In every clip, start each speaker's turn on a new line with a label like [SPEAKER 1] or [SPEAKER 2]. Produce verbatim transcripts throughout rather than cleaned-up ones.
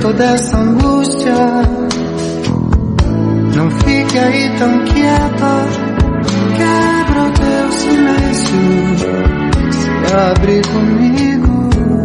[SPEAKER 1] toda essa angústia. Não fique aí tão quieta, quebra o teu silêncio, se abre comigo.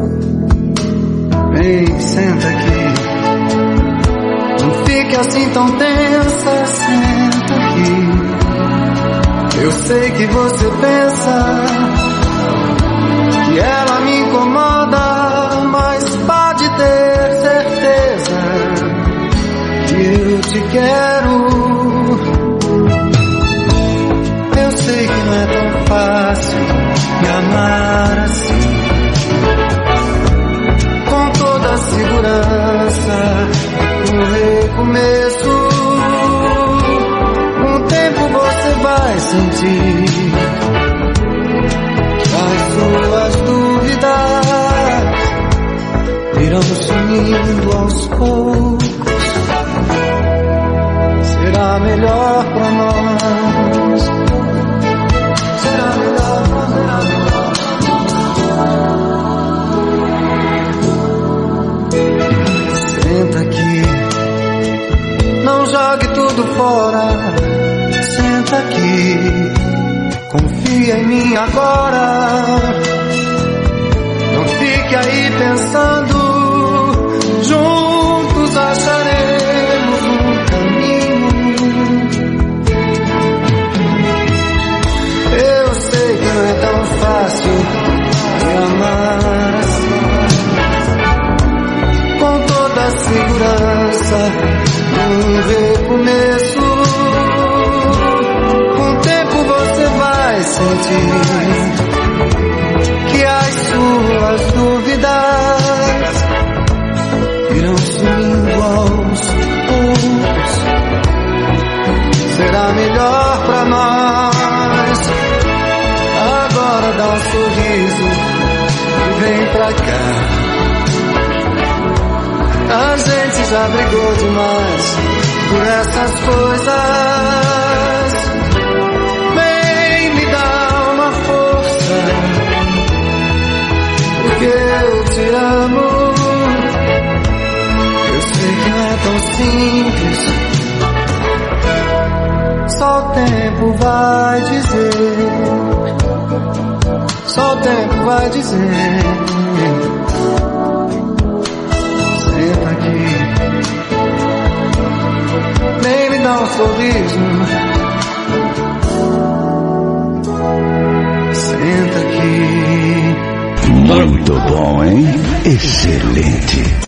[SPEAKER 1] Vem, senta aqui. Não fique assim tão tensa, senta aqui. Eu sei que você pensa que ela me incomoda, mas pode ter certeza que eu te quero. Eu sei que não é tão fácil me amar assim, com toda a segurança, no recomeço. Com o tempo você vai sentir as suas dúvidas irão sumindo aos poucos. Será melhor pra nós. Será melhor pra nós. Senta aqui, não jogue tudo fora. Senta aqui, confia em mim agora. Não fique aí pensando, juntos acharemos um caminho. Eu sei que não é tão fácil me amar assim, com toda a segurança, num recomeço. Com o tempo você vai sentir que as suas dúvidas irão sumindo aos poucos. Será melhor pra nós. Agora dá um sorriso e vem pra cá. A gente já brigou demais por essas coisas. Vem me dar uma força, porque eu te amo. Eu sei que não é tão simples, só o tempo vai dizer. Só o tempo vai dizer. Senta aqui, nem me dá um sorriso. Senta aqui.
[SPEAKER 2] Muito bom, hein? Excelente.